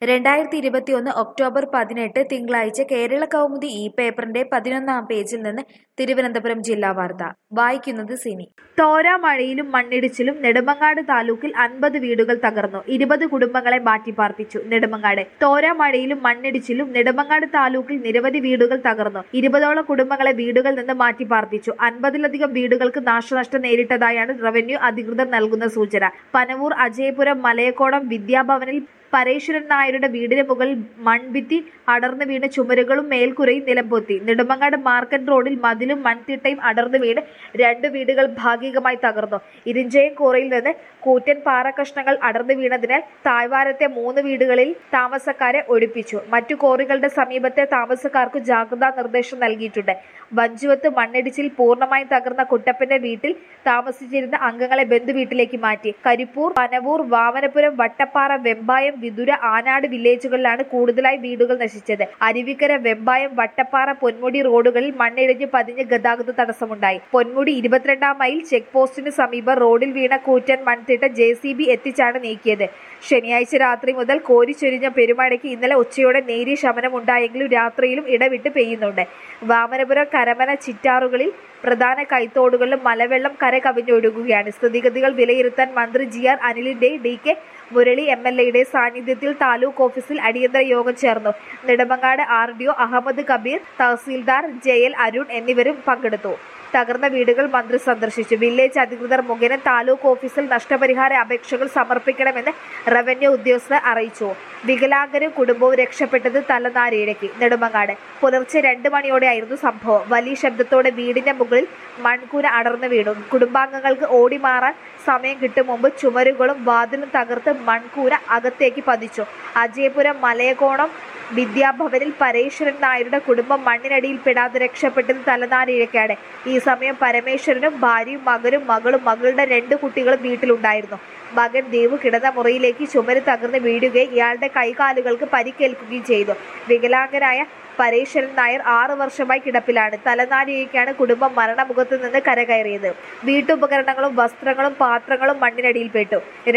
2021 October 18 തിങ്കളാഴ്ച കേരള കൗമുദി ഈ പേപ്പറിന്റെ 11-ാം പേജിൽ നിന്ന് തിരുവനന്തപുരം ജില്ലാ വാർത്ത വായിക്കുന്നത് സിനി. തോരാമഴയിലും മണ്ണിടിച്ചിലും നെടുമങ്ങാട് താലൂക്കിൽ 50 വീടുകൾ തകർന്നു. 20 കുടുംബങ്ങളെ മാറ്റിപ്പാർപ്പിച്ചു. നെടുമങ്ങാട് തോരാമഴയിലും മണ്ണിടിച്ചിലും നെടുമങ്ങാട് താലൂക്കിൽ നിരവധി വീടുകൾ തകർന്നു. 20ഓളം കുടുംബങ്ങളെ വീടുകളിൽ നിന്ന് മാറ്റിപ്പാർപ്പിച്ചു. 50ലധികം വീടുകൾക്ക് നാശനഷ്ടം നേരിട്ടതായാണ് റവന്യൂ അധികൃതർ നൽകുന്ന സൂചന. പനവൂർ അജയപുരം മലയക്കോണം വിദ്യാഭവനിൽ പരേശ്വരൻ നായരുടെ വീടിന് മുകളിൽ മൺഭിത്തി അടർന്നു വീണ് ചുമരുകളും മേൽക്കുരയും നിലംപൊത്തി. നെടുമങ്ങാട് മാർക്കറ്റ് റോഡിൽ മതിലും മൺതിട്ടയും അടർന്നു വീണ് 2 വീടുകൾ ഭാഗികമായി തകർന്നു. ഇരിഞ്ചയം കോറയിൽ നിന്ന് കൂറ്റൻ പാറക്കഷ്ണങ്ങൾ അടർന്നു വീണതിനാൽ താഴ്വാരത്തെ 3 വീടുകളിൽ താമസക്കാരെ ഒഴിപ്പിച്ചു. മറ്റു കോറികളുടെ സമീപത്തെ താമസക്കാർക്ക് ജാഗ്രതാ നിർദ്ദേശം നൽകിയിട്ടുണ്ട്. വഞ്ചുവത്ത് മണ്ണിടിച്ചിൽ പൂർണ്ണമായും തകർന്ന കുട്ടപ്പന്റെ വീട്ടിൽ താമസിച്ചിരുന്ന അംഗങ്ങളെ ബന്ധുവീട്ടിലേക്ക് മാറ്റി. കരിപ്പൂർ, പനവൂർ, വാമനപുരം, വട്ടപ്പാറ, വെമ്പായം, വിതുര, ആനാട് വില്ലേജുകളിലാണ് കൂടുതലായി വീടുകൾ നശിച്ചത്. അരുവിക്കര, വെമ്പായം, വട്ടപ്പാറ, പൊന്മുടി റോഡുകളിൽ മണ്ണിടിഞ്ഞ് പതിഞ്ഞ് ഗതാഗത തടസ്സമുണ്ടായി. പൊന്മുടി 22-ാം മൈൽ ചെക്ക് പോസ്റ്റിന് സമീപം റോഡിൽ വീണ കൂറ്റൻ മൺതിട്ട JCB എത്തിച്ചാണ് നീക്കിയത്. ശനിയാഴ്ച രാത്രി മുതൽ കോരിച്ചൊരിഞ്ഞ പെരുമഴയ്ക്ക് ഇന്നലെ ഉച്ചയോടെ നേരിയ ശമനമുണ്ടായെങ്കിലും രാത്രിയിലും ഇടവിട്ട് പെയ്യുന്നുണ്ട്. വാമനപുരം, കരമന, ചിറ്റാറുകളിൽ പ്രധാന കൈത്തോടുകളിലും മലവെള്ളം കര കവിഞ്ഞൊഴുകുകയാണ്. സ്ഥിതിഗതികൾ വിലയിരുത്താൻ മന്ത്രി GR അനിലിന്റെ DK മുരളി MLAയുടെ സാന്നിധ്യത്തിൽ താലൂക്ക് ഓഫീസിൽ അടിയന്തര യോഗം ചേർന്നു. നെടുമങ്ങാട് RDO അഹമ്മദ് കബീർ, തഹസീൽദാർ JL അരുൺ എന്നിവരും പങ്കെടുത്തു. തകർന്ന വീടുകൾ മന്ത്രി സന്ദർശിച്ചു. വില്ലേജ് അധികൃതർ മുഖേന താലൂക്ക് ഓഫീസിൽ നഷ്ടപരിഹാര അപേക്ഷകൾ സമർപ്പിക്കണമെന്ന് റവന്യൂ ഉദ്യോഗസ്ഥർ അറിയിച്ചു. വികലാംഗരും കുടുംബവും രക്ഷപ്പെട്ടത് തലനാരിഴയ്ക്ക്. നെടുമങ്ങാട് പുലർച്ചെ 2 മണിയോടെയായിരുന്നു സംഭവം. വലിയ ശബ്ദത്തോടെ വീടിന്റെ മുകളിൽ മൺകൂന അടർന്നു വീണു. കുടുംബാംഗങ്ങൾക്ക് ഓടി മാറാൻ സമയം കിട്ടും മുമ്പ് ചുമരുകളും വാതിലും തകർത്ത് മൺകൂന അകത്തേക്ക് പതിച്ചു. അജയപുരം മലയക്കോണം വിദ്യാഭവനിൽ പരേശ്വരൻ നായരുടെ കുടുംബം മണ്ണിനടിയിൽ പെടാതെ രക്ഷപ്പെട്ടത് തലനാരിഴയ്ക്കാണ്. ഈ സമയം പരമേശ്വരനും ഭാര്യയും മകനും മകളും മകളുടെ 2 കുട്ടികളും വീട്ടിലുണ്ടായിരുന്നു. മകൻ ദേവു കിടന്ന മുറിയിലേക്ക് ചുമര് തകർന്ന് വീഴുകയും ഇയാളുടെ കൈകാലുകൾക്ക് പരിക്കേൽക്കുകയും ചെയ്തു. വികലാംഗനായ പരേശ്വരൻ നായർ 6 വർഷമായി കിടപ്പിലാണ്. തലനാരിഴയ്ക്കാണ് കുടുംബം മരണമുഖത്ത് നിന്ന് കരകയറിയത്. വീട്ടുപകരണങ്ങളും വസ്ത്രങ്ങളും പാത്രങ്ങളും മണ്ണിനടിയിൽപ്പെട്ടു.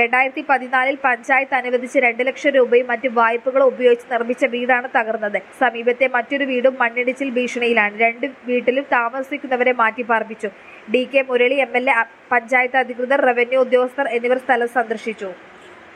2014-ൽ പഞ്ചായത്ത് അനുവദിച്ച 2 ലക്ഷം രൂപയും മറ്റ് വായ്പകളും ഉപയോഗിച്ച് നിർമ്മിച്ച വീടാണ് തകർന്നത്. സമീപത്തെ മറ്റൊരു വീടും മണ്ണിടിച്ചിൽ ഭീഷണിയിലാണ്. 2 വീട്ടിലും താമസിക്കുന്നവരെ മാറ്റിപ്പാർപ്പിച്ചു. DK മുരളി MLA, പഞ്ചായത്ത് അധികൃതർ, റവന്യൂ ഉദ്യോഗസ്ഥർ എന്നിവർ സ്ഥലം സന്ദർശിച്ചു.